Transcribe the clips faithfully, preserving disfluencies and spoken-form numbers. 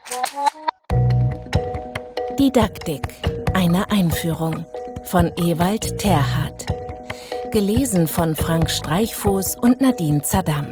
Didaktik. Eine Einführung von Ewald Terhardt. Gelesen von Frank Streichfuß und Nadine Zadam.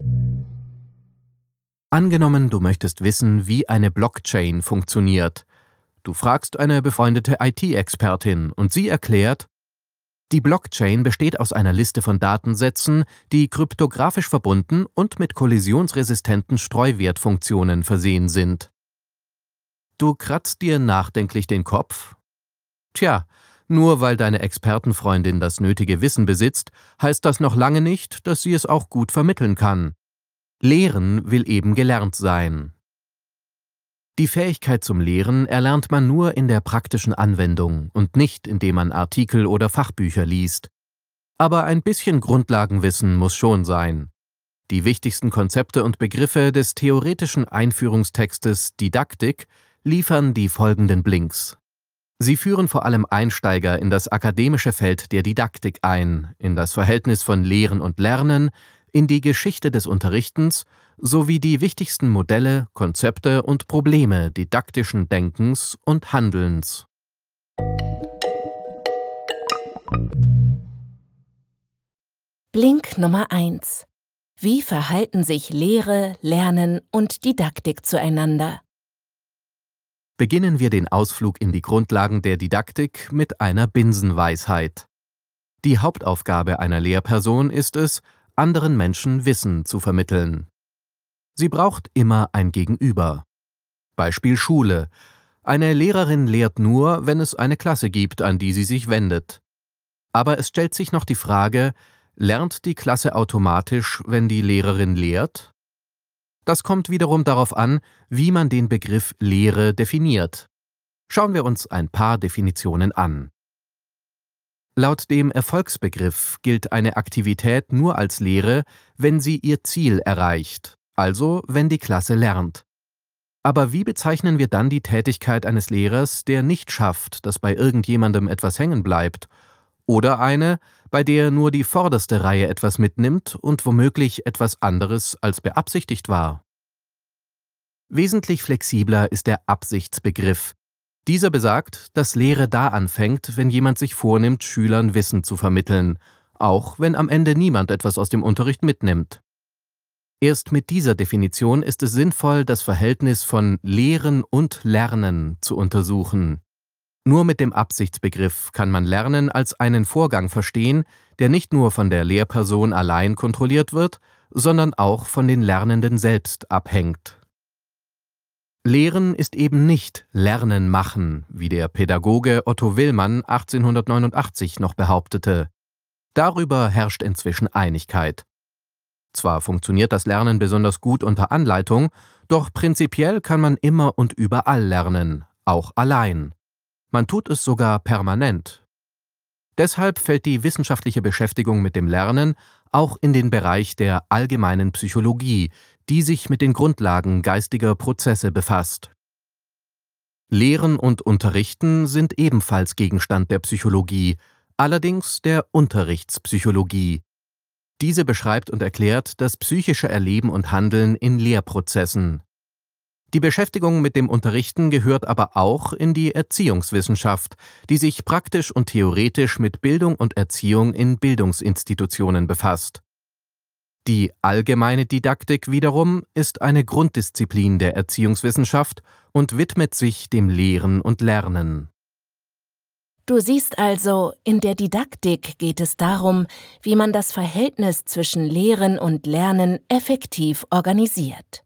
Angenommen, du möchtest wissen, wie eine Blockchain funktioniert. Du fragst eine befreundete I T-Expertin und sie erklärt: Die Blockchain besteht aus einer Liste von Datensätzen, die kryptografisch verbunden und mit kollisionsresistenten Streuwertfunktionen versehen sind. Du kratzt dir nachdenklich den Kopf? Tja, nur weil deine Expertenfreundin das nötige Wissen besitzt, heißt das noch lange nicht, dass sie es auch gut vermitteln kann. Lehren will eben gelernt sein. Die Fähigkeit zum Lehren erlernt man nur in der praktischen Anwendung und nicht, indem man Artikel oder Fachbücher liest. Aber ein bisschen Grundlagenwissen muss schon sein. Die wichtigsten Konzepte und Begriffe des theoretischen Einführungstextes Didaktik liefern die folgenden Blinks. Sie führen vor allem Einsteiger in das akademische Feld der Didaktik ein, in das Verhältnis von Lehren und Lernen, in die Geschichte des Unterrichtens sowie die wichtigsten Modelle, Konzepte und Probleme didaktischen Denkens und Handelns. Blink Nummer eins. Wie verhalten sich Lehre, Lernen und Didaktik zueinander? Beginnen wir den Ausflug in die Grundlagen der Didaktik mit einer Binsenweisheit. Die Hauptaufgabe einer Lehrperson ist es, anderen Menschen Wissen zu vermitteln. Sie braucht immer ein Gegenüber. Beispiel Schule. Eine Lehrerin lehrt nur, wenn es eine Klasse gibt, an die sie sich wendet. Aber es stellt sich noch die Frage, lernt die Klasse automatisch, wenn die Lehrerin lehrt? Das kommt wiederum darauf an, wie man den Begriff Lehre definiert. Schauen wir uns ein paar Definitionen an. Laut dem Erfolgsbegriff gilt eine Aktivität nur als Lehre, wenn sie ihr Ziel erreicht, also wenn die Klasse lernt. Aber wie bezeichnen wir dann die Tätigkeit eines Lehrers, der nicht schafft, dass bei irgendjemandem etwas hängen bleibt, oder eine, bei der nur die vorderste Reihe etwas mitnimmt und womöglich etwas anderes als beabsichtigt war? Wesentlich flexibler ist der Absichtsbegriff. Dieser besagt, dass Lehre da anfängt, wenn jemand sich vornimmt, Schülern Wissen zu vermitteln, auch wenn am Ende niemand etwas aus dem Unterricht mitnimmt. Erst mit dieser Definition ist es sinnvoll, das Verhältnis von Lehren und Lernen zu untersuchen. Nur mit dem Absichtsbegriff kann man Lernen als einen Vorgang verstehen, der nicht nur von der Lehrperson allein kontrolliert wird, sondern auch von den Lernenden selbst abhängt. Lehren ist eben nicht Lernen machen, wie der Pädagoge Otto Willmann achtzehnhundertneunundachtzig noch behauptete. Darüber herrscht inzwischen Einigkeit. Zwar funktioniert das Lernen besonders gut unter Anleitung, doch prinzipiell kann man immer und überall lernen, auch allein. Man tut es sogar permanent. Deshalb fällt die wissenschaftliche Beschäftigung mit dem Lernen auch in den Bereich der allgemeinen Psychologie, die sich mit den Grundlagen geistiger Prozesse befasst. Lehren und Unterrichten sind ebenfalls Gegenstand der Psychologie, allerdings der Unterrichtspsychologie. Diese beschreibt und erklärt das psychische Erleben und Handeln in Lehrprozessen. Die Beschäftigung mit dem Unterrichten gehört aber auch in die Erziehungswissenschaft, die sich praktisch und theoretisch mit Bildung und Erziehung in Bildungsinstitutionen befasst. Die allgemeine Didaktik wiederum ist eine Grunddisziplin der Erziehungswissenschaft und widmet sich dem Lehren und Lernen. Du siehst also, in der Didaktik geht es darum, wie man das Verhältnis zwischen Lehren und Lernen effektiv organisiert.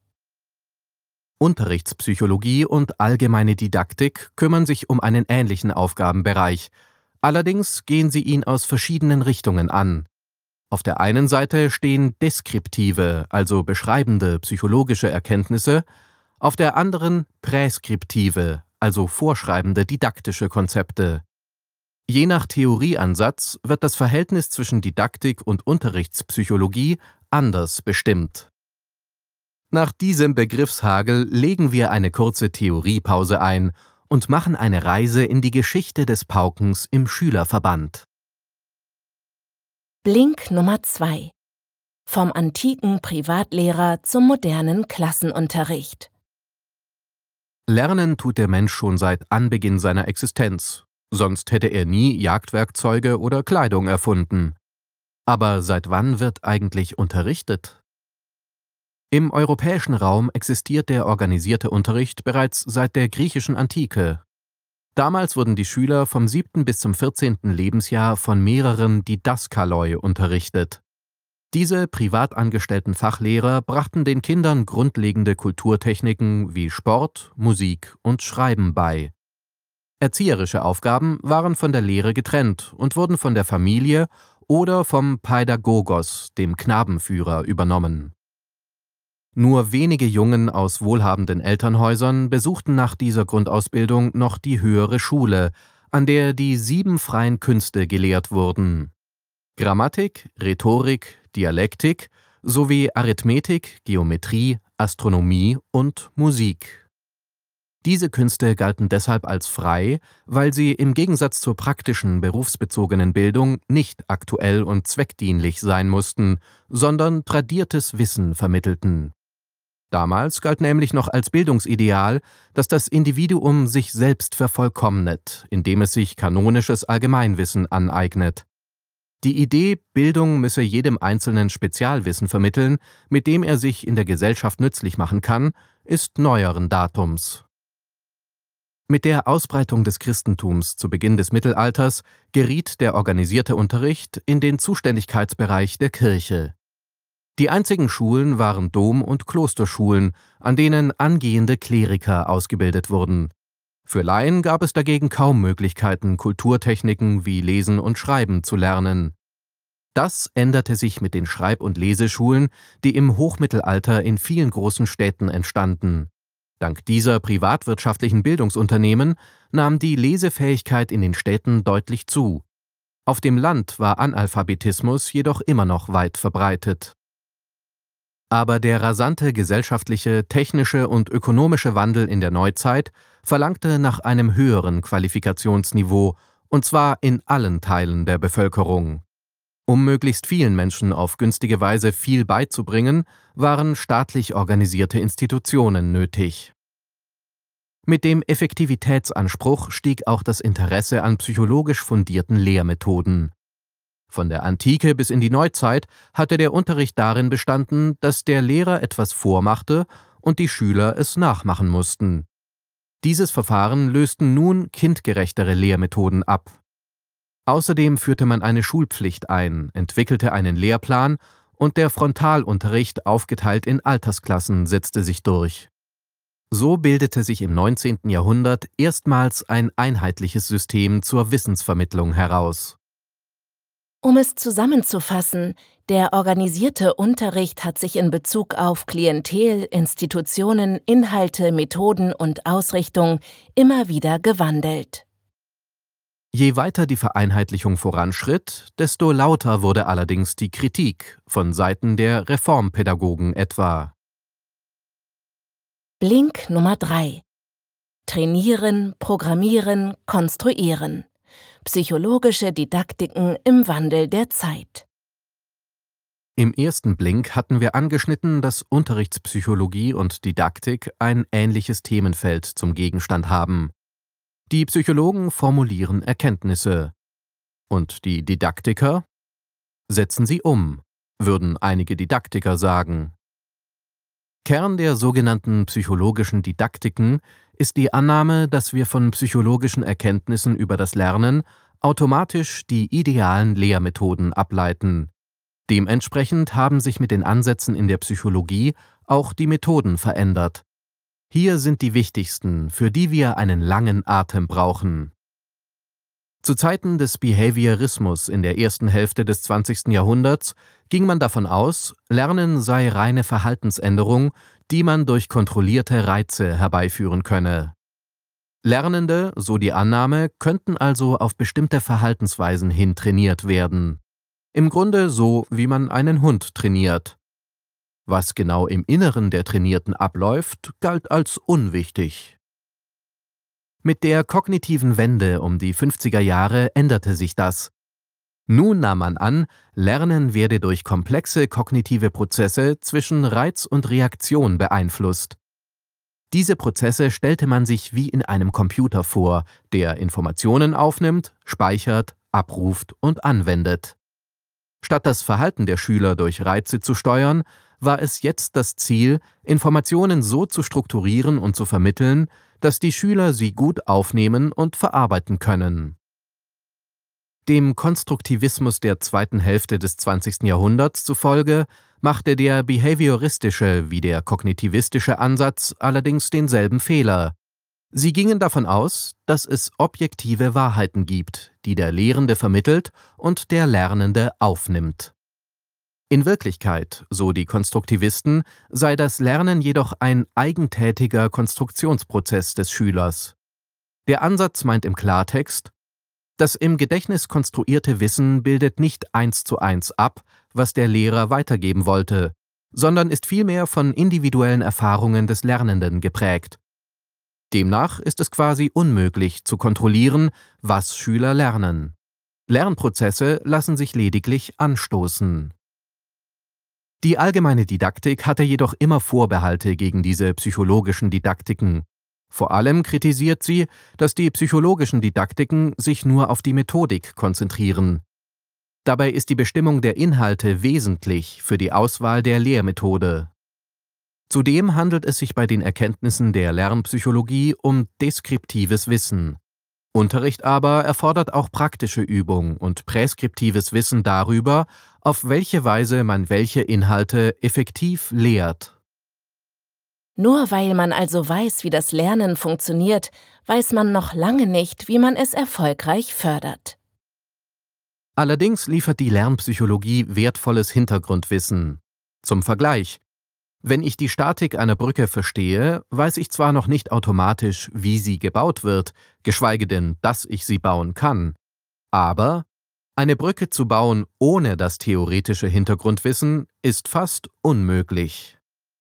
Unterrichtspsychologie und allgemeine Didaktik kümmern sich um einen ähnlichen Aufgabenbereich. Allerdings gehen sie ihn aus verschiedenen Richtungen an. Auf der einen Seite stehen deskriptive, also beschreibende psychologische Erkenntnisse, auf der anderen präskriptive, also vorschreibende didaktische Konzepte. Je nach Theorieansatz wird das Verhältnis zwischen Didaktik und Unterrichtspsychologie anders bestimmt. Nach diesem Begriffshagel legen wir eine kurze Theoriepause ein und machen eine Reise in die Geschichte des Paukens im Schülerverband. Blink Nummer zwei. Vom antiken Privatlehrer zum modernen Klassenunterricht. Lernen tut der Mensch schon seit Anbeginn seiner Existenz, sonst hätte er nie Jagdwerkzeuge oder Kleidung erfunden. Aber seit wann wird eigentlich unterrichtet? Im europäischen Raum existiert der organisierte Unterricht bereits seit der griechischen Antike. Damals wurden die Schüler vom siebten bis zum vierzehnten Lebensjahr von mehreren Didaskaloi unterrichtet. Diese privat angestellten Fachlehrer brachten den Kindern grundlegende Kulturtechniken wie Sport, Musik und Schreiben bei. Erzieherische Aufgaben waren von der Lehre getrennt und wurden von der Familie oder vom Pädagogos, dem Knabenführer, übernommen. Nur wenige Jungen aus wohlhabenden Elternhäusern besuchten nach dieser Grundausbildung noch die höhere Schule, an der die sieben freien Künste gelehrt wurden: Grammatik, Rhetorik, Dialektik sowie Arithmetik, Geometrie, Astronomie und Musik. Diese Künste galten deshalb als frei, weil sie im Gegensatz zur praktischen, berufsbezogenen Bildung nicht aktuell und zweckdienlich sein mussten, sondern tradiertes Wissen vermittelten. Damals galt nämlich noch als Bildungsideal, dass das Individuum sich selbst vervollkommnet, indem es sich kanonisches Allgemeinwissen aneignet. Die Idee, Bildung müsse jedem Einzelnen Spezialwissen vermitteln, mit dem er sich in der Gesellschaft nützlich machen kann, ist neueren Datums. Mit der Ausbreitung des Christentums zu Beginn des Mittelalters geriet der organisierte Unterricht in den Zuständigkeitsbereich der Kirche. Die einzigen Schulen waren Dom- und Klosterschulen, an denen angehende Kleriker ausgebildet wurden. Für Laien gab es dagegen kaum Möglichkeiten, Kulturtechniken wie Lesen und Schreiben zu lernen. Das änderte sich mit den Schreib- und Leseschulen, die im Hochmittelalter in vielen großen Städten entstanden. Dank dieser privatwirtschaftlichen Bildungsunternehmen nahm die Lesefähigkeit in den Städten deutlich zu. Auf dem Land war Analphabetismus jedoch immer noch weit verbreitet. Aber der rasante gesellschaftliche, technische und ökonomische Wandel in der Neuzeit verlangte nach einem höheren Qualifikationsniveau, und zwar in allen Teilen der Bevölkerung. Um möglichst vielen Menschen auf günstige Weise viel beizubringen, waren staatlich organisierte Institutionen nötig. Mit dem Effektivitätsanspruch stieg auch das Interesse an psychologisch fundierten Lehrmethoden. Von der Antike bis in die Neuzeit hatte der Unterricht darin bestanden, dass der Lehrer etwas vormachte und die Schüler es nachmachen mussten. Dieses Verfahren lösten nun kindgerechtere Lehrmethoden ab. Außerdem führte man eine Schulpflicht ein, entwickelte einen Lehrplan und der Frontalunterricht, aufgeteilt in Altersklassen, setzte sich durch. So bildete sich im neunzehnten Jahrhundert erstmals ein einheitliches System zur Wissensvermittlung heraus. Um es zusammenzufassen, der organisierte Unterricht hat sich in Bezug auf Klientel, Institutionen, Inhalte, Methoden und Ausrichtung immer wieder gewandelt. Je weiter die Vereinheitlichung voranschritt, desto lauter wurde allerdings die Kritik von Seiten der Reformpädagogen etwa. Blink Nummer drei: Trainieren, Programmieren, Konstruieren. Psychologische Didaktiken im Wandel der Zeit. Im ersten Blink hatten wir angeschnitten, dass Unterrichtspsychologie und Didaktik ein ähnliches Themenfeld zum Gegenstand haben. Die Psychologen formulieren Erkenntnisse. Und die Didaktiker? Setzen sie um, würden einige Didaktiker sagen. Kern der sogenannten psychologischen Didaktiken ist die Annahme, dass wir von psychologischen Erkenntnissen über das Lernen automatisch die idealen Lehrmethoden ableiten. Dementsprechend haben sich mit den Ansätzen in der Psychologie auch die Methoden verändert. Hier sind die wichtigsten, für die wir einen langen Atem brauchen. Zu Zeiten des Behaviorismus in der ersten Hälfte des zwanzigsten Jahrhunderts ging man davon aus, Lernen sei reine Verhaltensänderung, die man durch kontrollierte Reize herbeiführen könne. Lernende, so die Annahme, könnten also auf bestimmte Verhaltensweisen hin trainiert werden. Im Grunde so, wie man einen Hund trainiert. Was genau im Inneren der Trainierten abläuft, galt als unwichtig. Mit der kognitiven Wende um die fünfziger Jahre änderte sich das. Nun nahm man an, Lernen werde durch komplexe kognitive Prozesse zwischen Reiz und Reaktion beeinflusst. Diese Prozesse stellte man sich wie in einem Computer vor, der Informationen aufnimmt, speichert, abruft und anwendet. Statt das Verhalten der Schüler durch Reize zu steuern, war es jetzt das Ziel, Informationen so zu strukturieren und zu vermitteln, dass die Schüler sie gut aufnehmen und verarbeiten können. Dem Konstruktivismus der zweiten Hälfte des zwanzigsten Jahrhunderts zufolge machte der behavioristische wie der kognitivistische Ansatz allerdings denselben Fehler. Sie gingen davon aus, dass es objektive Wahrheiten gibt, die der Lehrende vermittelt und der Lernende aufnimmt. In Wirklichkeit, so die Konstruktivisten, sei das Lernen jedoch ein eigentätiger Konstruktionsprozess des Schülers. Der Ansatz meint im Klartext: Das im Gedächtnis konstruierte Wissen bildet nicht eins zu eins ab, was der Lehrer weitergeben wollte, sondern ist vielmehr von individuellen Erfahrungen des Lernenden geprägt. Demnach ist es quasi unmöglich zu kontrollieren, was Schüler lernen. Lernprozesse lassen sich lediglich anstoßen. Die allgemeine Didaktik hatte jedoch immer Vorbehalte gegen diese psychologischen Didaktiken. Vor allem kritisiert sie, dass die psychologischen Didaktiken sich nur auf die Methodik konzentrieren. Dabei ist die Bestimmung der Inhalte wesentlich für die Auswahl der Lehrmethode. Zudem handelt es sich bei den Erkenntnissen der Lernpsychologie um deskriptives Wissen. Unterricht aber erfordert auch praktische Übung und präskriptives Wissen darüber, auf welche Weise man welche Inhalte effektiv lehrt. Nur weil man also weiß, wie das Lernen funktioniert, weiß man noch lange nicht, wie man es erfolgreich fördert. Allerdings liefert die Lernpsychologie wertvolles Hintergrundwissen. Zum Vergleich: Wenn ich die Statik einer Brücke verstehe, weiß ich zwar noch nicht automatisch, wie sie gebaut wird, geschweige denn, dass ich sie bauen kann. Aber eine Brücke zu bauen ohne das theoretische Hintergrundwissen ist fast unmöglich.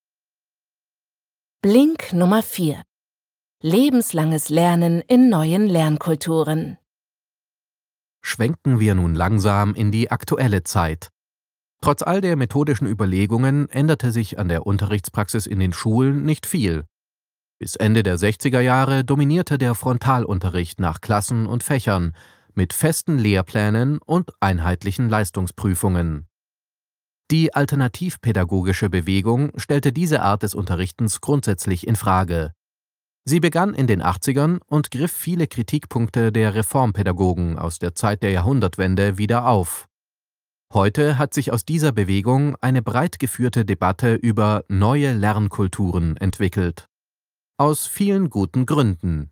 Blink Nummer vier. Lebenslanges Lernen in neuen Lernkulturen. Schwenken wir nun langsam in die aktuelle Zeit. Trotz all der methodischen Überlegungen änderte sich an der Unterrichtspraxis in den Schulen nicht viel. Bis Ende der sechziger Jahre dominierte der Frontalunterricht nach Klassen und Fächern mit festen Lehrplänen und einheitlichen Leistungsprüfungen. Die alternativpädagogische Bewegung stellte diese Art des Unterrichtens grundsätzlich in Frage. Sie begann in den achtzigern und griff viele Kritikpunkte der Reformpädagogen aus der Zeit der Jahrhundertwende wieder auf. Heute hat sich aus dieser Bewegung eine breit geführte Debatte über neue Lernkulturen entwickelt. Aus vielen guten Gründen.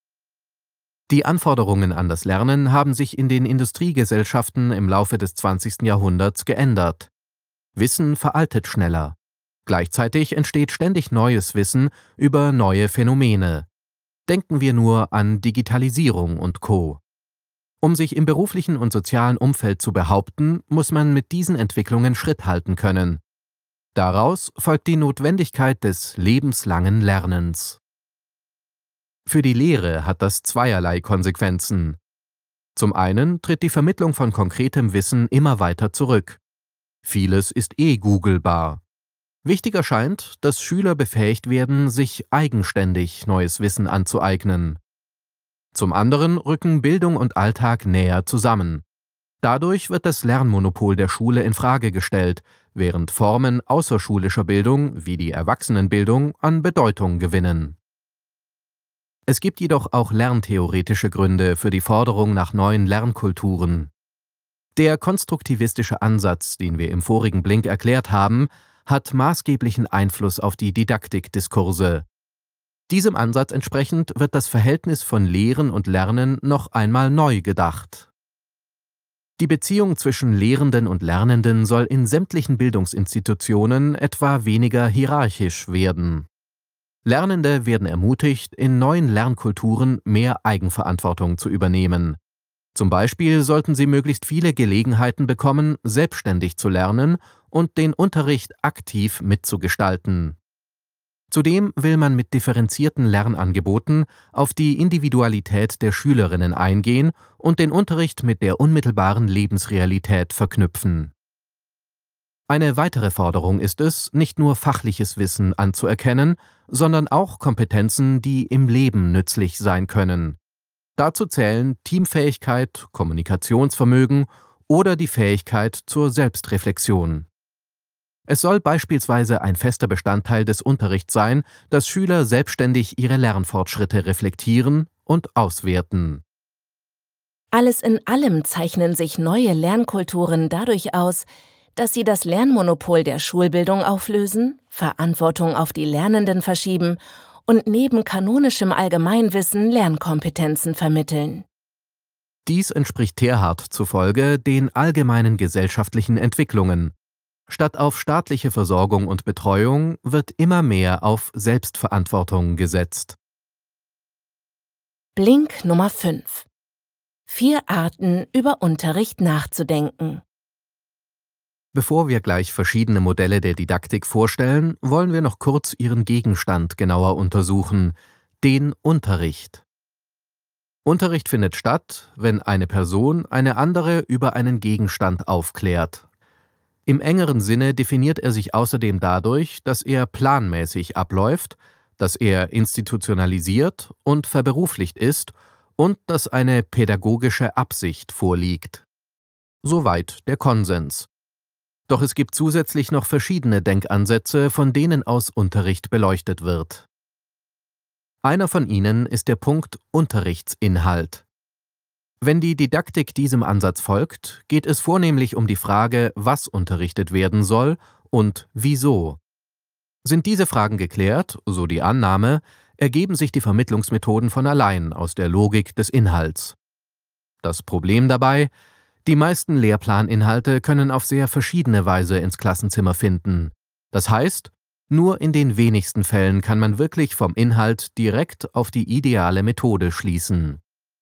Die Anforderungen an das Lernen haben sich in den Industriegesellschaften im Laufe des zwanzigsten Jahrhunderts geändert. Wissen veraltet schneller. Gleichzeitig entsteht ständig neues Wissen über neue Phänomene. Denken wir nur an Digitalisierung und Co. Um sich im beruflichen und sozialen Umfeld zu behaupten, muss man mit diesen Entwicklungen Schritt halten können. Daraus folgt die Notwendigkeit des lebenslangen Lernens. Für die Lehre hat das zweierlei Konsequenzen. Zum einen tritt die Vermittlung von konkretem Wissen immer weiter zurück. Vieles ist eh googelbar. Wichtiger scheint, dass Schüler befähigt werden, sich eigenständig neues Wissen anzueignen. Zum anderen rücken Bildung und Alltag näher zusammen. Dadurch wird das Lernmonopol der Schule in Frage gestellt, während Formen außerschulischer Bildung wie die Erwachsenenbildung an Bedeutung gewinnen. Es gibt jedoch auch lerntheoretische Gründe für die Forderung nach neuen Lernkulturen. Der konstruktivistische Ansatz, den wir im vorigen Blink erklärt haben, hat maßgeblichen Einfluss auf die Didaktikdiskurse. Diesem Ansatz entsprechend wird das Verhältnis von Lehren und Lernen noch einmal neu gedacht. Die Beziehung zwischen Lehrenden und Lernenden soll in sämtlichen Bildungsinstitutionen etwa weniger hierarchisch werden. Lernende werden ermutigt, in neuen Lernkulturen mehr Eigenverantwortung zu übernehmen. Zum Beispiel sollten sie möglichst viele Gelegenheiten bekommen, selbstständig zu lernen und den Unterricht aktiv mitzugestalten. Zudem will man mit differenzierten Lernangeboten auf die Individualität der Schülerinnen eingehen und den Unterricht mit der unmittelbaren Lebensrealität verknüpfen. Eine weitere Forderung ist es, nicht nur fachliches Wissen anzuerkennen, sondern auch Kompetenzen, die im Leben nützlich sein können. Dazu zählen Teamfähigkeit, Kommunikationsvermögen oder die Fähigkeit zur Selbstreflexion. Es soll beispielsweise ein fester Bestandteil des Unterrichts sein, dass Schüler selbstständig ihre Lernfortschritte reflektieren und auswerten. Alles in allem zeichnen sich neue Lernkulturen dadurch aus, dass sie das Lernmonopol der Schulbildung auflösen, Verantwortung auf die Lernenden verschieben und neben kanonischem Allgemeinwissen Lernkompetenzen vermitteln. Dies entspricht Terhardt zufolge den allgemeinen gesellschaftlichen Entwicklungen. Statt auf staatliche Versorgung und Betreuung wird immer mehr auf Selbstverantwortung gesetzt. Blink Nummer fünf. Vier Arten, über Unterricht nachzudenken. Bevor wir gleich verschiedene Modelle der Didaktik vorstellen, wollen wir noch kurz ihren Gegenstand genauer untersuchen, den Unterricht. Unterricht findet statt, wenn eine Person eine andere über einen Gegenstand aufklärt. Im engeren Sinne definiert er sich außerdem dadurch, dass er planmäßig abläuft, dass er institutionalisiert und verberuflicht ist und dass eine pädagogische Absicht vorliegt. Soweit der Konsens. Doch es gibt zusätzlich noch verschiedene Denkansätze, von denen aus Unterricht beleuchtet wird. Einer von ihnen ist der Punkt Unterrichtsinhalt. Wenn die Didaktik diesem Ansatz folgt, geht es vornehmlich um die Frage, was unterrichtet werden soll und wieso. Sind diese Fragen geklärt, so die Annahme, ergeben sich die Vermittlungsmethoden von allein aus der Logik des Inhalts. Das Problem dabei: Die meisten Lehrplaninhalte können auf sehr verschiedene Weise ins Klassenzimmer finden. Das heißt, nur in den wenigsten Fällen kann man wirklich vom Inhalt direkt auf die ideale Methode schließen.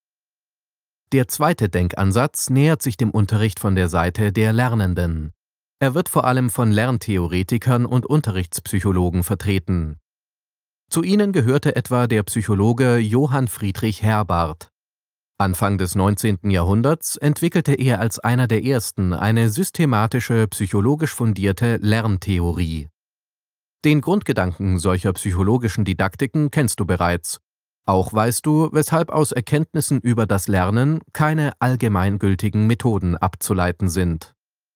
Der zweite Denkansatz nähert sich dem Unterricht von der Seite der Lernenden. Er wird vor allem von Lerntheoretikern und Unterrichtspsychologen vertreten. Zu ihnen gehörte etwa der Psychologe Johann Friedrich Herbart. Anfang des neunzehnten Jahrhunderts entwickelte er als einer der ersten eine systematische, psychologisch fundierte Lerntheorie. Den Grundgedanken solcher psychologischen Didaktiken kennst du bereits. Auch weißt du, weshalb aus Erkenntnissen über das Lernen keine allgemeingültigen Methoden abzuleiten sind.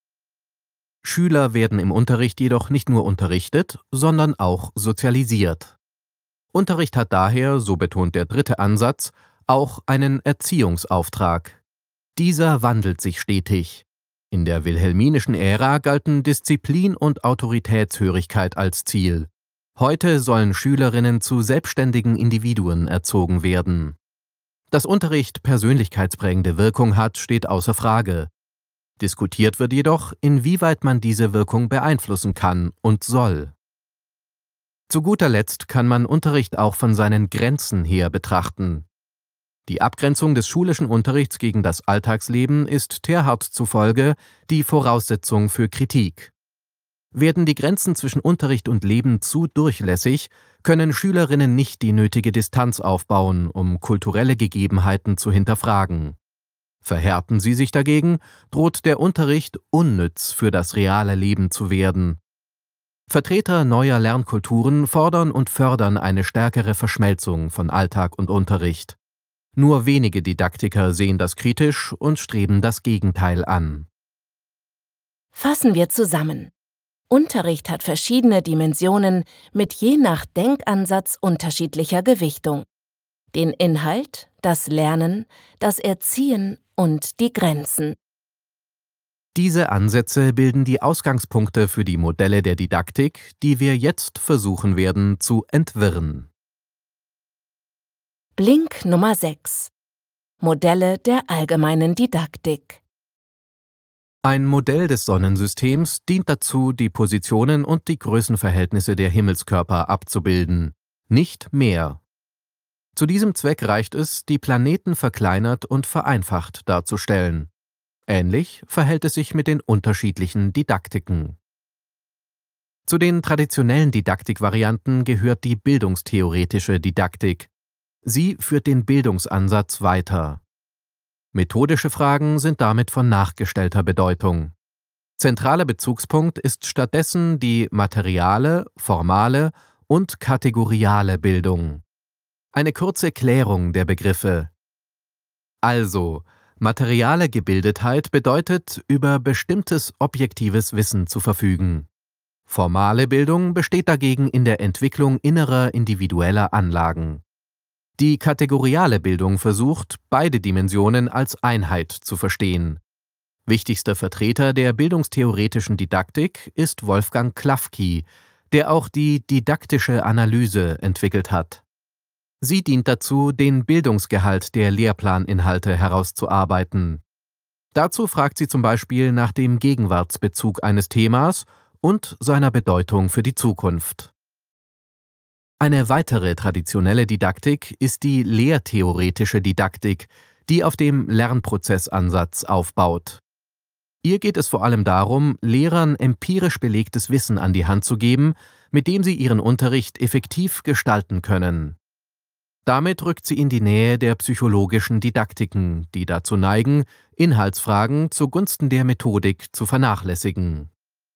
Schüler werden im Unterricht jedoch nicht nur unterrichtet, sondern auch sozialisiert. Unterricht hat daher, so betont der dritte Ansatz, auch einen Erziehungsauftrag. Dieser wandelt sich stetig. In der wilhelminischen Ära galten Disziplin und Autoritätshörigkeit als Ziel. Heute sollen Schülerinnen zu selbstständigen Individuen erzogen werden. Dass Unterricht persönlichkeitsprägende Wirkung hat, steht außer Frage. Diskutiert wird jedoch, inwieweit man diese Wirkung beeinflussen kann und soll. Zu guter Letzt kann man Unterricht auch von seinen Grenzen her betrachten. Die Abgrenzung des schulischen Unterrichts gegen das Alltagsleben ist Terhardt zufolge die Voraussetzung für Kritik. Werden die Grenzen zwischen Unterricht und Leben zu durchlässig, können Schülerinnen nicht die nötige Distanz aufbauen, um kulturelle Gegebenheiten zu hinterfragen. Verhärten sie sich dagegen, droht der Unterricht unnütz für das reale Leben zu werden. Vertreter neuer Lernkulturen fordern und fördern eine stärkere Verschmelzung von Alltag und Unterricht. Nur wenige Didaktiker sehen das kritisch und streben das Gegenteil an. Fassen wir zusammen. Unterricht hat verschiedene Dimensionen mit je nach Denkansatz unterschiedlicher Gewichtung. Den Inhalt, das Lernen, das Erziehen und die Grenzen. Diese Ansätze bilden die Ausgangspunkte für die Modelle der Didaktik, die wir jetzt versuchen werden zu entwirren. Blink Nummer sechs. Modelle der allgemeinen Didaktik. Ein Modell des Sonnensystems dient dazu, die Positionen und die Größenverhältnisse der Himmelskörper abzubilden, nicht mehr. Zu diesem Zweck reicht es, die Planeten verkleinert und vereinfacht darzustellen. Ähnlich verhält es sich mit den unterschiedlichen Didaktiken. Zu den traditionellen Didaktikvarianten gehört die bildungstheoretische Didaktik. Sie führt den Bildungsansatz weiter. Methodische Fragen sind damit von nachgestellter Bedeutung. Zentraler Bezugspunkt ist stattdessen die materiale, formale und kategoriale Bildung. Eine kurze Klärung der Begriffe. Also, materiale Gebildetheit bedeutet, über bestimmtes objektives Wissen zu verfügen. Formale Bildung besteht dagegen in der Entwicklung innerer individueller Anlagen. Die kategoriale Bildung versucht, beide Dimensionen als Einheit zu verstehen. Wichtigster Vertreter der bildungstheoretischen Didaktik ist Wolfgang Klafki, der auch die didaktische Analyse entwickelt hat. Sie dient dazu, den Bildungsgehalt der Lehrplaninhalte herauszuarbeiten. Dazu fragt sie zum Beispiel nach dem Gegenwartsbezug eines Themas und seiner Bedeutung für die Zukunft. Eine weitere traditionelle Didaktik ist die lehrtheoretische Didaktik, die auf dem Lernprozessansatz aufbaut. Ihr geht es vor allem darum, Lehrern empirisch belegtes Wissen an die Hand zu geben, mit dem sie ihren Unterricht effektiv gestalten können. Damit rückt sie in die Nähe der psychologischen Didaktiken, die dazu neigen, Inhaltsfragen zugunsten der Methodik zu vernachlässigen.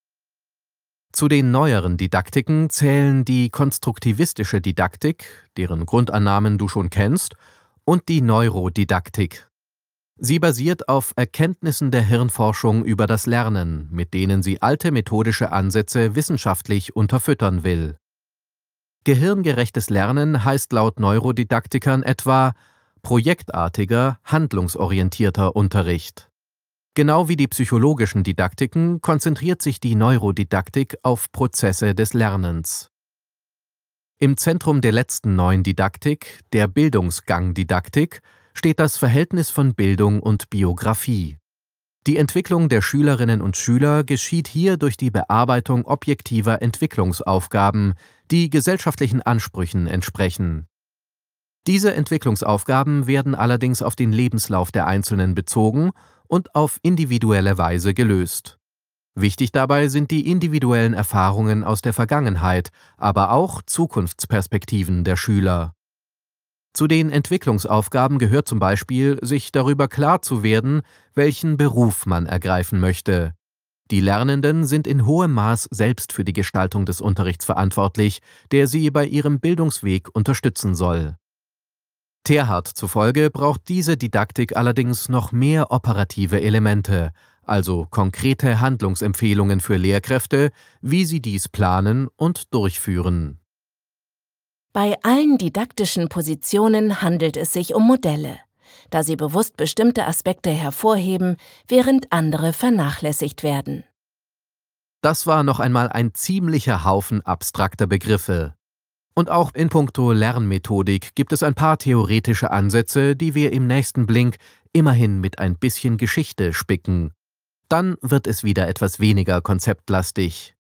Zu den neueren Didaktiken zählen die konstruktivistische Didaktik, deren Grundannahmen du schon kennst, und die Neurodidaktik. Sie basiert auf Erkenntnissen der Hirnforschung über das Lernen, mit denen sie alte methodische Ansätze wissenschaftlich unterfüttern will. Gehirngerechtes Lernen heißt laut Neurodidaktikern etwa projektartiger, handlungsorientierter Unterricht. Genau wie die psychologischen Didaktiken konzentriert sich die Neurodidaktik auf Prozesse des Lernens. Im Zentrum der letzten neuen Didaktik, der Bildungsgangdidaktik, steht das Verhältnis von Bildung und Biografie. Die Entwicklung der Schülerinnen und Schüler geschieht hier durch die Bearbeitung objektiver Entwicklungsaufgaben, die gesellschaftlichen Ansprüchen entsprechen. Diese Entwicklungsaufgaben werden allerdings auf den Lebenslauf der Einzelnen bezogen und auf individuelle Weise gelöst. Wichtig dabei sind die individuellen Erfahrungen aus der Vergangenheit, aber auch Zukunftsperspektiven der Schüler. Zu den Entwicklungsaufgaben gehört zum Beispiel, sich darüber klar zu werden, welchen Beruf man ergreifen möchte. Die Lernenden sind in hohem Maß selbst für die Gestaltung des Unterrichts verantwortlich, der sie bei ihrem Bildungsweg unterstützen soll. Terhardt zufolge braucht diese Didaktik allerdings noch mehr operative Elemente, also konkrete Handlungsempfehlungen für Lehrkräfte, wie sie dies planen und durchführen. Bei allen didaktischen Positionen handelt es sich um Modelle, da sie bewusst bestimmte Aspekte hervorheben, während andere vernachlässigt werden. Das war noch einmal ein ziemlicher Haufen abstrakter Begriffe. Und auch in puncto Lernmethodik gibt es ein paar theoretische Ansätze, die wir im nächsten Blink immerhin mit ein bisschen Geschichte spicken. Dann wird es wieder etwas weniger konzeptlastig.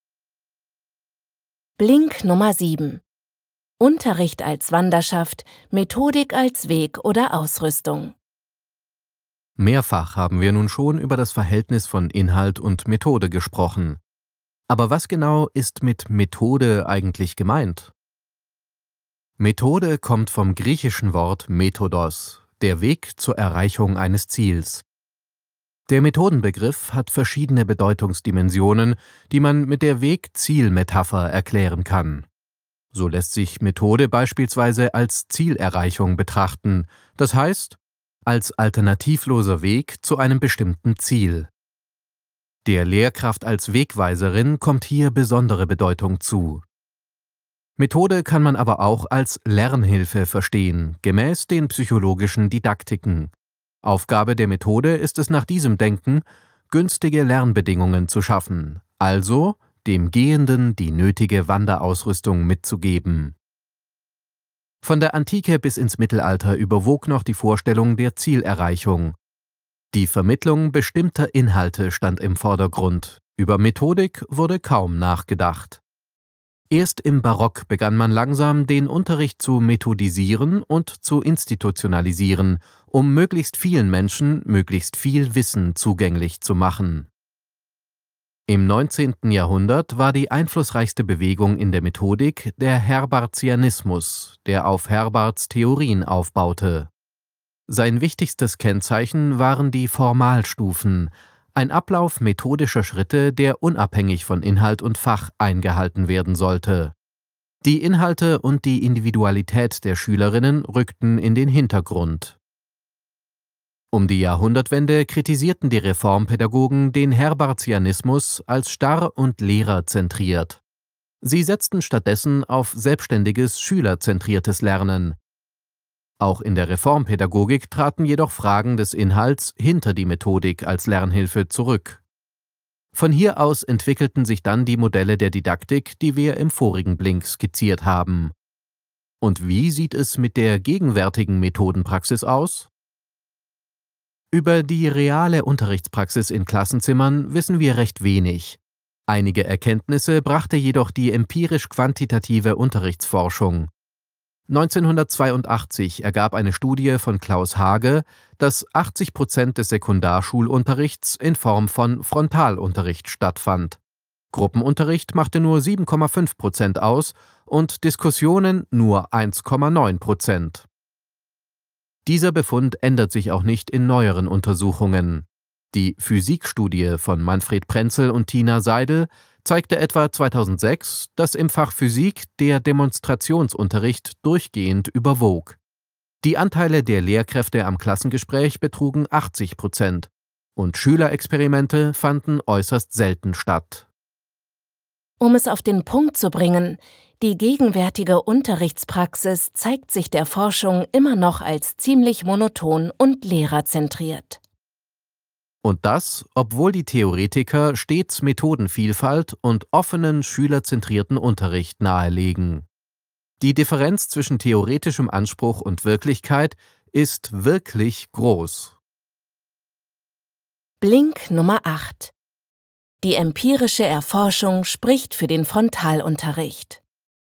Blink Nummer sieben. Unterricht als Wanderschaft, Methodik als Weg oder Ausrüstung. Mehrfach haben wir nun schon über das Verhältnis von Inhalt und Methode gesprochen. Aber was genau ist mit Methode eigentlich gemeint? Methode kommt vom griechischen Wort Methodos, der Weg zur Erreichung eines Ziels. Der Methodenbegriff hat verschiedene Bedeutungsdimensionen, die man mit der Weg-Ziel-Metapher erklären kann. So lässt sich Methode beispielsweise als Zielerreichung betrachten, das heißt, als alternativloser Weg zu einem bestimmten Ziel. Der Lehrkraft als Wegweiserin kommt hier besondere Bedeutung zu. Methode kann man aber auch als Lernhilfe verstehen, gemäß den psychologischen Didaktiken. Aufgabe der Methode ist es nach diesem Denken, günstige Lernbedingungen zu schaffen, also dem Gehenden die nötige Wanderausrüstung mitzugeben. Von der Antike bis ins Mittelalter überwog noch die Vorstellung der Zielerreichung. Die Vermittlung bestimmter Inhalte stand im Vordergrund, über Methodik wurde kaum nachgedacht. Erst im Barock begann man langsam, den Unterricht zu methodisieren und zu institutionalisieren, um möglichst vielen Menschen möglichst viel Wissen zugänglich zu machen. Im neunzehnten Jahrhundert war die einflussreichste Bewegung in der Methodik der Herbartianismus, der auf Herbarts Theorien aufbaute. Sein wichtigstes Kennzeichen waren die Formalstufen, Ein Ablauf methodischer Schritte, der unabhängig von Inhalt und Fach eingehalten werden sollte. Die Inhalte und die Individualität der Schülerinnen rückten in den Hintergrund. Um die Jahrhundertwende kritisierten die Reformpädagogen den Herbartianismus als starr und lehrerzentriert. Sie setzten stattdessen auf selbstständiges, schülerzentriertes Lernen. Auch in der Reformpädagogik traten jedoch Fragen des Inhalts hinter die Methodik als Lernhilfe zurück. Von hier aus entwickelten sich dann die Modelle der Didaktik, die wir im vorigen Blink skizziert haben. Und wie sieht es mit der gegenwärtigen Methodenpraxis aus? Über die reale Unterrichtspraxis in Klassenzimmern wissen wir recht wenig. Einige Erkenntnisse brachte jedoch die empirisch-quantitative Unterrichtsforschung. neunzehnhundertzweiundachtzig ergab eine Studie von Klaus Hage, dass achtzig Prozent des Sekundarschulunterrichts in Form von Frontalunterricht stattfand. Gruppenunterricht machte nur sieben Komma fünf Prozent aus und Diskussionen nur eins Komma neun Prozent. Dieser Befund ändert sich auch nicht in neueren Untersuchungen. Die Physikstudie von Manfred Prenzel und Tina Seidel zeigte etwa zweitausendsechs, dass im Fach Physik der Demonstrationsunterricht durchgehend überwog. Die Anteile der Lehrkräfte am Klassengespräch betrugen achtzig Prozent und Schülerexperimente fanden äußerst selten statt. Um es auf den Punkt zu bringen, die gegenwärtige Unterrichtspraxis zeigt sich der Forschung immer noch als ziemlich monoton und lehrerzentriert. Und das, obwohl die Theoretiker stets Methodenvielfalt und offenen, schülerzentrierten Unterricht nahelegen. Die Differenz zwischen theoretischem Anspruch und Wirklichkeit ist wirklich groß. Blink Nummer acht. Die empirische Erforschung spricht für den Frontalunterricht.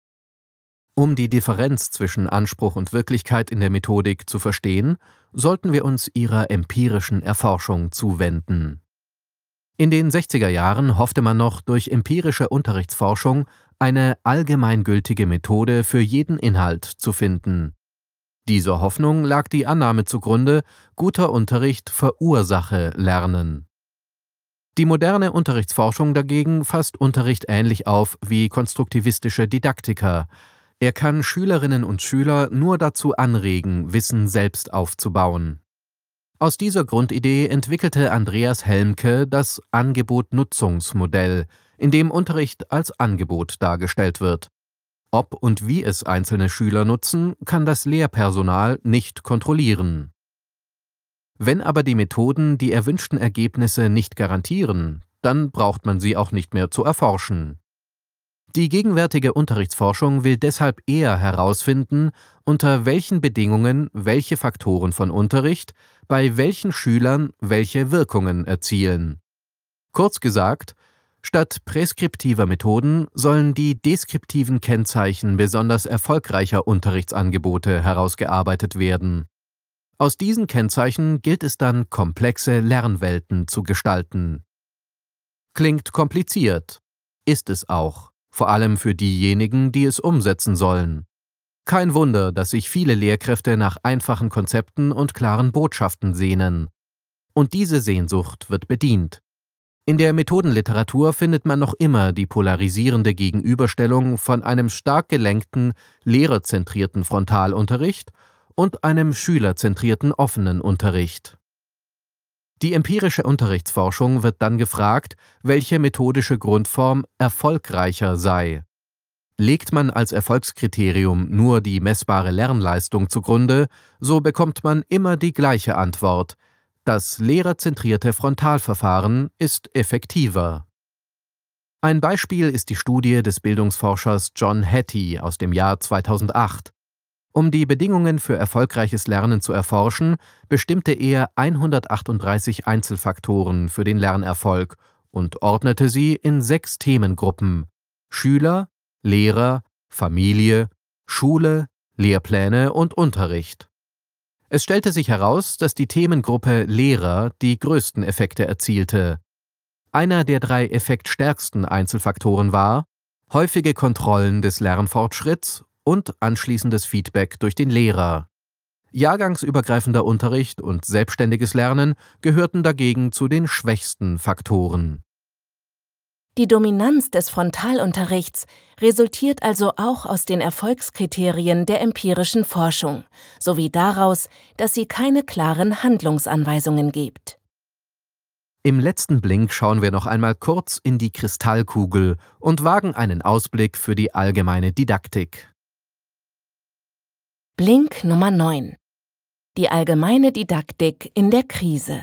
Um die Differenz zwischen Anspruch und Wirklichkeit in der Methodik zu verstehen, sollten wir uns ihrer empirischen Erforschung zuwenden. In den sechziger Jahren hoffte man noch, durch empirische Unterrichtsforschung eine allgemeingültige Methode für jeden Inhalt zu finden. Dieser Hoffnung lag die Annahme zugrunde, guter Unterricht verursache Lernen. Die moderne Unterrichtsforschung dagegen fasst Unterricht ähnlich auf wie konstruktivistische Didaktiker. Er kann Schülerinnen und Schüler nur dazu anregen, Wissen selbst aufzubauen. Aus dieser Grundidee entwickelte Andreas Helmke das Angebot-Nutzungsmodell, in dem Unterricht als Angebot dargestellt wird. Ob und wie es einzelne Schüler nutzen, kann das Lehrpersonal nicht kontrollieren. Wenn aber die Methoden die erwünschten Ergebnisse nicht garantieren, dann braucht man sie auch nicht mehr zu erforschen. Die gegenwärtige Unterrichtsforschung will deshalb eher herausfinden, unter welchen Bedingungen welche Faktoren von Unterricht bei welchen Schülern welche Wirkungen erzielen. Kurz gesagt, statt präskriptiver Methoden sollen die deskriptiven Kennzeichen besonders erfolgreicher Unterrichtsangebote herausgearbeitet werden. Aus diesen Kennzeichen gilt es dann, komplexe Lernwelten zu gestalten. Klingt kompliziert, ist es auch. Vor allem für diejenigen, die es umsetzen sollen. Kein Wunder, dass sich viele Lehrkräfte nach einfachen Konzepten und klaren Botschaften sehnen. Und diese Sehnsucht wird bedient. In der Methodenliteratur findet man noch immer die polarisierende Gegenüberstellung von einem stark gelenkten, lehrerzentrierten Frontalunterricht und einem schülerzentrierten offenen Unterricht. Die empirische Unterrichtsforschung wird dann gefragt, welche methodische Grundform erfolgreicher sei. Legt man als Erfolgskriterium nur die messbare Lernleistung zugrunde, so bekommt man immer die gleiche Antwort: Das lehrerzentrierte Frontalverfahren ist effektiver. Ein Beispiel ist die Studie des Bildungsforschers John Hattie aus dem Jahr zweitausendacht. Um die Bedingungen für erfolgreiches Lernen zu erforschen, bestimmte er hundertachtunddreißig Einzelfaktoren für den Lernerfolg und ordnete sie in sechs Themengruppen: Schüler, Lehrer, Familie, Schule, Lehrpläne und Unterricht. Es stellte sich heraus, dass die Themengruppe Lehrer die größten Effekte erzielte. Einer der drei effektstärksten Einzelfaktoren war häufige Kontrollen des Lernfortschritts und anschließendes Feedback durch den Lehrer. Jahrgangsübergreifender Unterricht und selbstständiges Lernen gehörten dagegen zu den schwächsten Faktoren. Die Dominanz des Frontalunterrichts resultiert also auch aus den Erfolgskriterien der empirischen Forschung, sowie daraus, dass sie keine klaren Handlungsanweisungen gibt. Im letzten Blink schauen wir noch einmal kurz in die Kristallkugel und wagen einen Ausblick für die allgemeine Didaktik. Blink Nummer neun. Die allgemeine Didaktik in der Krise.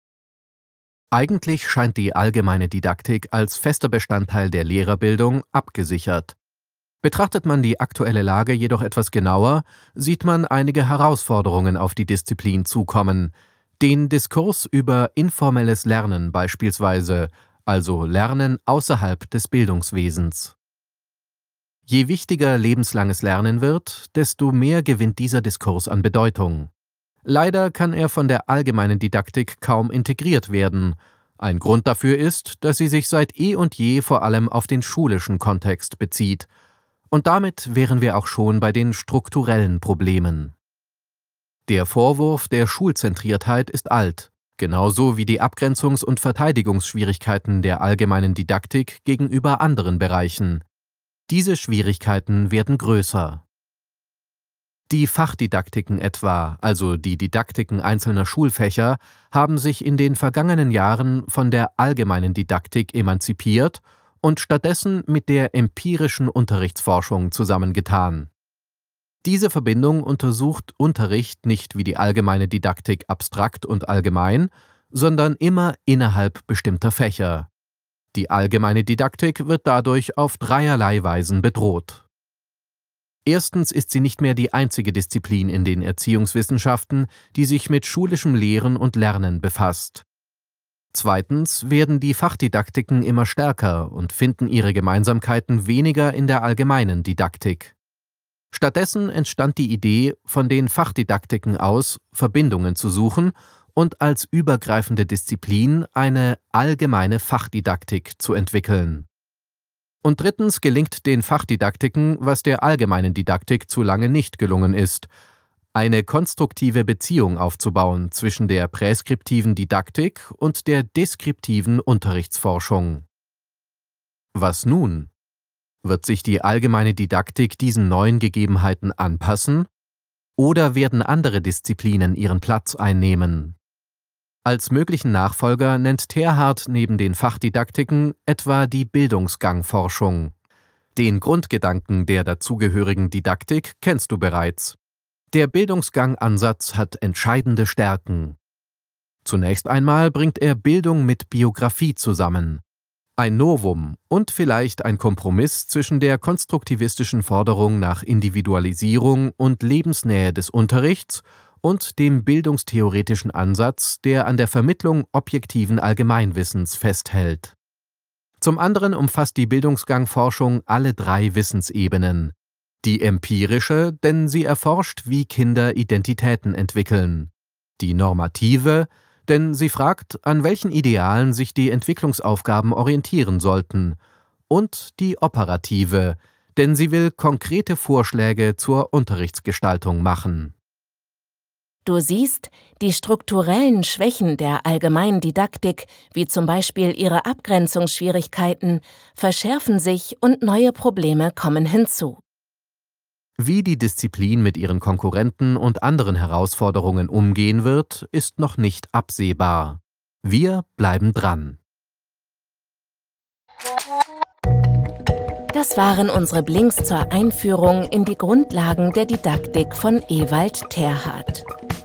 Eigentlich scheint die allgemeine Didaktik als fester Bestandteil der Lehrerbildung abgesichert. Betrachtet man die aktuelle Lage jedoch etwas genauer, sieht man einige Herausforderungen auf die Disziplin zukommen. Den Diskurs über informelles Lernen beispielsweise, also Lernen außerhalb des Bildungswesens. Je wichtiger lebenslanges Lernen wird, desto mehr gewinnt dieser Diskurs an Bedeutung. Leider kann er von der allgemeinen Didaktik kaum integriert werden. Ein Grund dafür ist, dass sie sich seit eh und je vor allem auf den schulischen Kontext bezieht. Und damit wären wir auch schon bei den strukturellen Problemen. Der Vorwurf der Schulzentriertheit ist alt, genauso wie die Abgrenzungs- und Verteidigungsschwierigkeiten der allgemeinen Didaktik gegenüber anderen Bereichen. Diese Schwierigkeiten werden größer. Die Fachdidaktiken etwa, also die Didaktiken einzelner Schulfächer, haben sich in den vergangenen Jahren von der allgemeinen Didaktik emanzipiert und stattdessen mit der empirischen Unterrichtsforschung zusammengetan. Diese Verbindung untersucht Unterricht nicht wie die allgemeine Didaktik abstrakt und allgemein, sondern immer innerhalb bestimmter Fächer. Die allgemeine Didaktik wird dadurch auf dreierlei Weisen bedroht. Erstens ist sie nicht mehr die einzige Disziplin in den Erziehungswissenschaften, die sich mit schulischem Lehren und Lernen befasst. Zweitens werden die Fachdidaktiken immer stärker und finden ihre Gemeinsamkeiten weniger in der allgemeinen Didaktik. Stattdessen entstand die Idee, von den Fachdidaktiken aus Verbindungen zu suchen und als übergreifende Disziplin eine allgemeine Fachdidaktik zu entwickeln. Und drittens gelingt den Fachdidaktiken, was der allgemeinen Didaktik zu lange nicht gelungen ist, eine konstruktive Beziehung aufzubauen zwischen der präskriptiven Didaktik und der deskriptiven Unterrichtsforschung. Was nun? Wird sich die allgemeine Didaktik diesen neuen Gegebenheiten anpassen? Oder werden andere Disziplinen ihren Platz einnehmen? Als möglichen Nachfolger nennt Terhardt neben den Fachdidaktiken etwa die Bildungsgangforschung. Den Grundgedanken der dazugehörigen Didaktik kennst du bereits. Der Bildungsgangansatz hat entscheidende Stärken. Zunächst einmal bringt er Bildung mit Biografie zusammen. Ein Novum und vielleicht ein Kompromiss zwischen der konstruktivistischen Forderung nach Individualisierung und Lebensnähe des Unterrichts und dem bildungstheoretischen Ansatz, der an der Vermittlung objektiven Allgemeinwissens festhält. Zum anderen umfasst die Bildungsgangforschung alle drei Wissensebenen. Die empirische, denn sie erforscht, wie Kinder Identitäten entwickeln. Die normative, denn sie fragt, an welchen Idealen sich die Entwicklungsaufgaben orientieren sollten. Und die operative, denn sie will konkrete Vorschläge zur Unterrichtsgestaltung machen. Du siehst, die strukturellen Schwächen der allgemeinen Didaktik, wie zum Beispiel ihre Abgrenzungsschwierigkeiten, verschärfen sich und neue Probleme kommen hinzu. Wie die Disziplin mit ihren Konkurrenten und anderen Herausforderungen umgehen wird, ist noch nicht absehbar. Wir bleiben dran. Das waren unsere Blinks zur Einführung in die Grundlagen der Didaktik von Ewald Terhardt.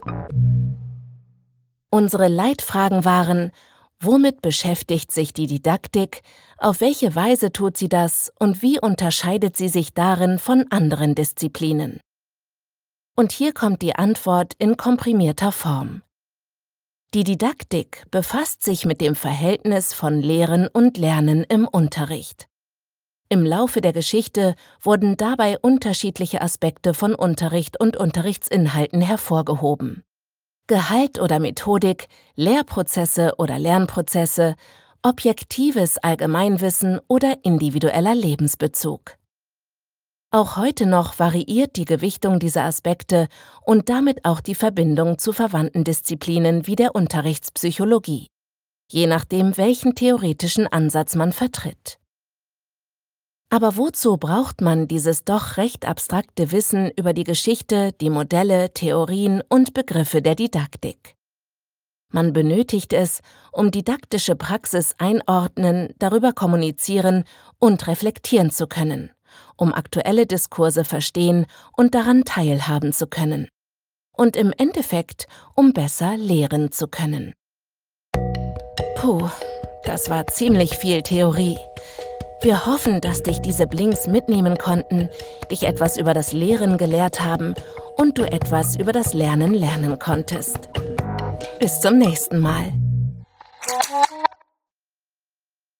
Unsere Leitfragen waren: Womit beschäftigt sich die Didaktik? Auf welche Weise tut sie das und wie unterscheidet sie sich darin von anderen Disziplinen? Und hier kommt die Antwort in komprimierter Form. Die Didaktik befasst sich mit dem Verhältnis von Lehren und Lernen im Unterricht. Im Laufe der Geschichte wurden dabei unterschiedliche Aspekte von Unterricht und Unterrichtsinhalten hervorgehoben. Gehalt oder Methodik, Lehrprozesse oder Lernprozesse, objektives Allgemeinwissen oder individueller Lebensbezug. Auch heute noch variiert die Gewichtung dieser Aspekte und damit auch die Verbindung zu verwandten Disziplinen wie der Unterrichtspsychologie, je nachdem, welchen theoretischen Ansatz man vertritt. Aber wozu braucht man dieses doch recht abstrakte Wissen über die Geschichte, die Modelle, Theorien und Begriffe der Didaktik? Man benötigt es, um didaktische Praxis einordnen, darüber kommunizieren und reflektieren zu können, um aktuelle Diskurse verstehen und daran teilhaben zu können. Und im Endeffekt, um besser lehren zu können. Puh, das war ziemlich viel Theorie. Wir hoffen, dass dich diese Blinks mitnehmen konnten, dich etwas über das Lehren gelehrt haben und du etwas über das Lernen lernen konntest. Bis zum nächsten Mal.